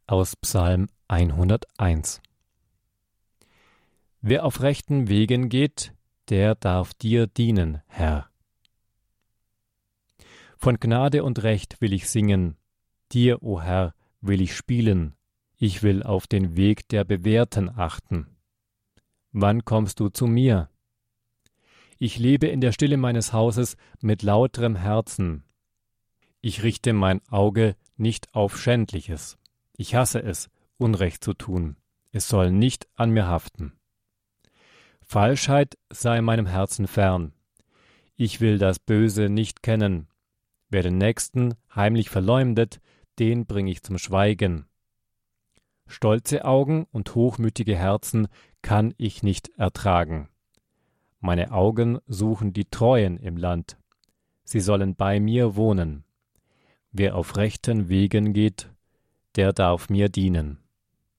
aus Psalm 101. Wer auf rechten Wegen geht, der darf dir dienen, Herr. Von Gnade und Recht will ich singen, dir, o Herr, will ich spielen, ich will auf den Weg der Bewährten achten. Wann kommst du zu mir? Ich lebe in der Stille meines Hauses mit lauterem Herzen. Ich richte mein Auge nicht auf Schändliches. Ich hasse es, Unrecht zu tun. Es soll nicht an mir haften. Falschheit sei meinem Herzen fern. Ich will das Böse nicht kennen. Wer den Nächsten heimlich verleumdet, den bringe ich zum Schweigen. Stolze Augen und hochmütige Herzen kann ich nicht ertragen. Meine Augen suchen die Treuen im Land. Sie sollen bei mir wohnen. Wer auf rechten Wegen geht, der darf mir dienen.